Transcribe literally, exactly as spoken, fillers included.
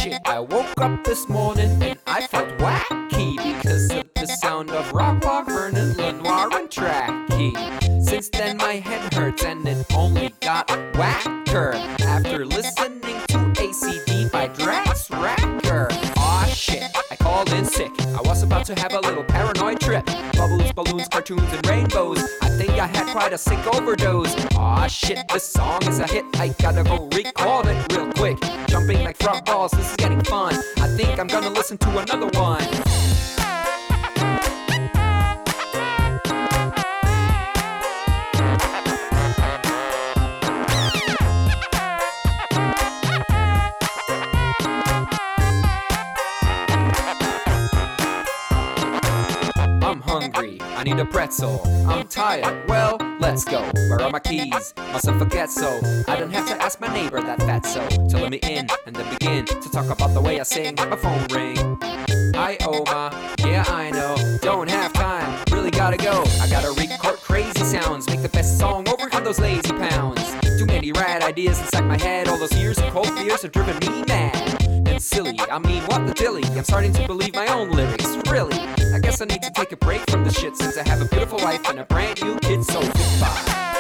shit, I woke up this morning and I felt wacky because of the sound of Rock Walk, Vernon, Lenoir, and Tracky. Since then my head hurts and it only got whacker after listening to A C D by Drax Racker. Aw shit, I called in sick. I was about to have a little paranoid trip. Bubbles, balloons, cartoons, and rainbows. I think I had quite a sick overdose. Aw shit, this song is a hit. I gotta go record it real quick. Jumping like frog balls, this is getting fun. I think I'm gonna listen to another one. I'm hungry, I need a pretzel. I'm tired, well, let's go. Where are my keys? Mustn't forget so. I don't have to ask my neighbor that fatso to let me in and then begin to talk about the way I sing. My phone ring. Hi Oma, yeah I know. Don't have time, really gotta go. I gotta record crazy sounds, make the best song, overcome those lazy pounds. Too many rad ideas inside my head. All those years of cold fears have driven me mad. And silly, I mean what the dilly. I'm starting to believe my own lyrics, really. I guess I need to take a break from this shit since I have a beautiful wife and a brand new kid, so goodbye.